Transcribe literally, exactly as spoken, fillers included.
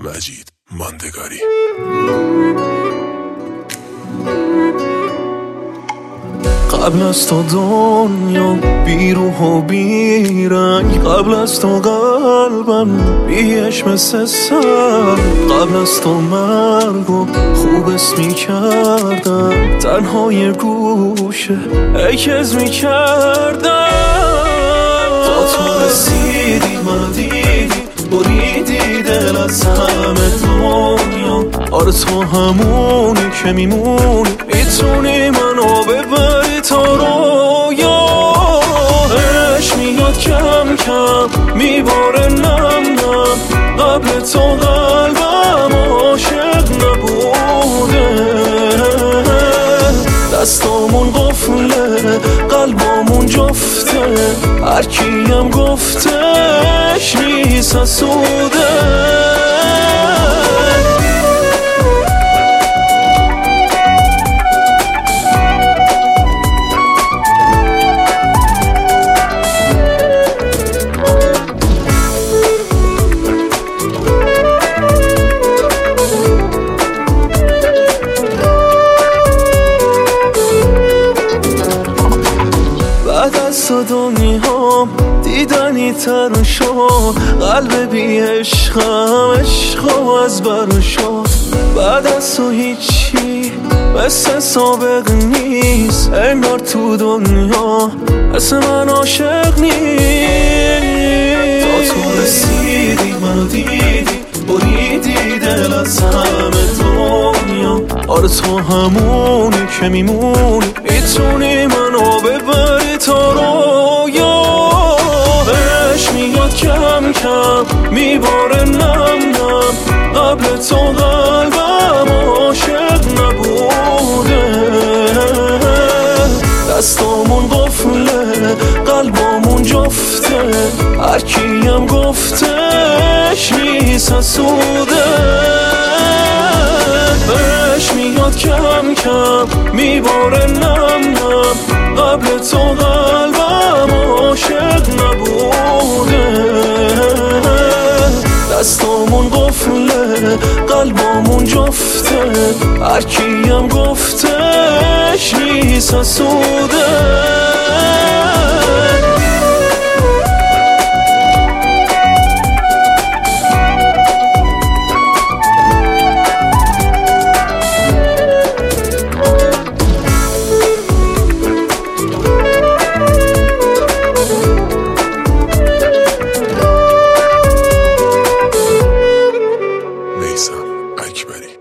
مجید ماندگاری. قبل از تو دنیا بی روح و بی رنگ، قبل از تو قلبم بیش مثل سر، قبل از تو مرگ و خوب اسم می کردم، تنهای گوشه ایکز می کردم. تا تو رسیدی منو دیدی، بریدی دل از همه دنیا. آره تو همونی که میمونی، میتونی منو ببری تا رویاش. میاد کم کم میباره نم نم، قبل تو قلبم عاشق نبوده. دستامون قفله قلبامون جفته، هرکیم گفتش نیست حسوده. بعد از تو دنیا دیدنی تر شد، قلب بی عشقم عشقم از بر شد. بعد از تو هیچی مثل سابق نیست، انگار تو دنیا مثل من عاشق نیست. تا تو رسیدی منو دیدی، بریدی دل از همه دنیا. آره تو همونی که میمونی، میتونی منو ببری تا رویاش. میاد کم کم میباره نم نم، قبل تو قلبم عاشق نبوده. دستامون قفله قلبامون جفته، هرکیم گفتش نیست حسوده. بهش میاد کم کم میباره نم نم، قبل تو قلبم عاشق نبوده. دستامون قفله قلبامون جفته، هرکیم گفتش نیست حسوده. میثم اکبری.